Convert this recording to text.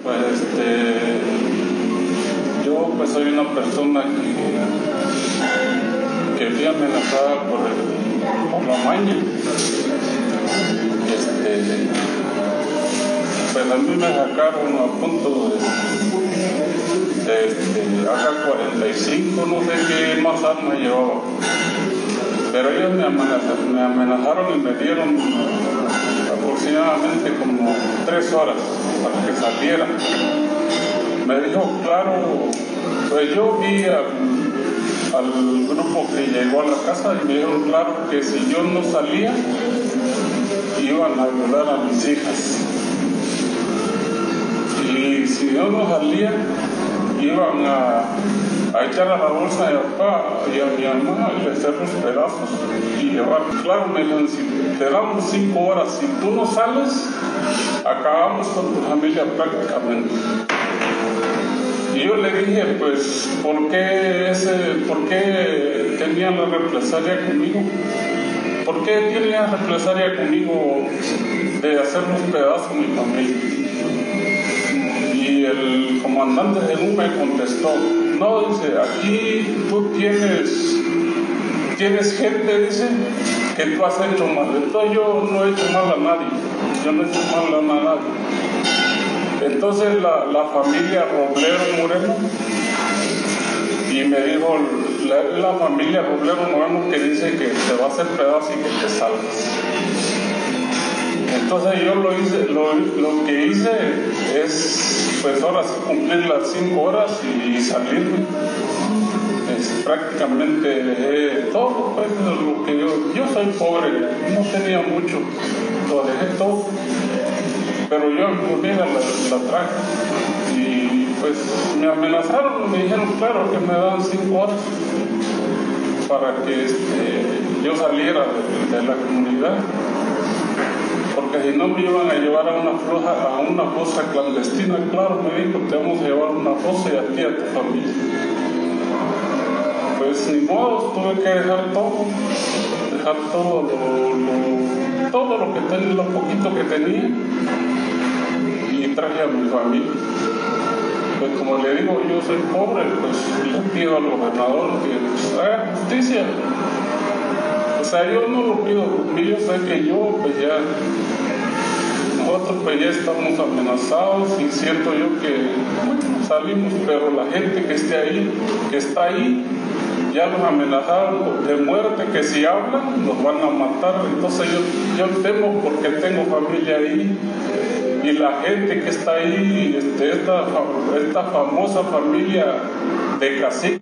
Pues yo pues soy una persona que fui amenazada por la maña. Pues a mí me sacaron a punto de AK-45, no sé qué más arma llevaba. Pero ellos me amenazaron y me dieron aproximadamente como 3 horas para que saliera. Me dijo, claro, pues yo vi al grupo que llegó a la casa y me dijeron, claro, que si yo no salía, iban a violar a mis hijas. Y si yo no salía, iban a echar a la bolsa de papá y a mi mamá y hacer los pedazos y llevar. Claro, me dijeron, si te damos 5 horas, si tú no sales, acabamos con tu familia prácticamente. Y yo le dije, pues, ¿por qué tenían la represalia conmigo? ¿Por qué tienen la represalia conmigo de hacer los pedazos a mi familia? Y el comandante Jesús me contestó, no, dice, aquí tú tienes gente, dice, que tú has hecho mal. Entonces yo no he hecho mal a nadie, yo no he hecho mal a nadie. Entonces la familia Roblero Moreno, y me dijo, la familia Roblero Moreno que dice que te va a hacer pedazo y que te salgas. Entonces yo lo que hice es, pues ahora sí cumplir las 5 horas y salirme. Prácticamente dejé todo, pues lo que yo soy pobre, no tenía mucho, lo dejé todo. Pero yo mi familia la traje y pues me amenazaron, me dijeron, claro, que me dan 5 horas para que yo saliera de la comunidad, porque si no me iban a llevar a una fosa clandestina. Claro, me dijo, te vamos a llevar a una fosa y a ti y a tu familia. Pues ni modo, tuve que dejar todo lo que tenía, lo poquito que tenía, y traje a mi familia. Pues como le digo, yo soy pobre, pues le pido al gobernador que pues, haga justicia. O sea, yo no lo pido por mí, yo sé que nosotros pues ya estamos amenazados y siento yo que salimos, pero la gente que está ahí, ya los amenazaron de muerte, que si hablan nos van a matar. Entonces yo temo porque tengo familia ahí, y la gente que está ahí, esta famosa familia de caciques.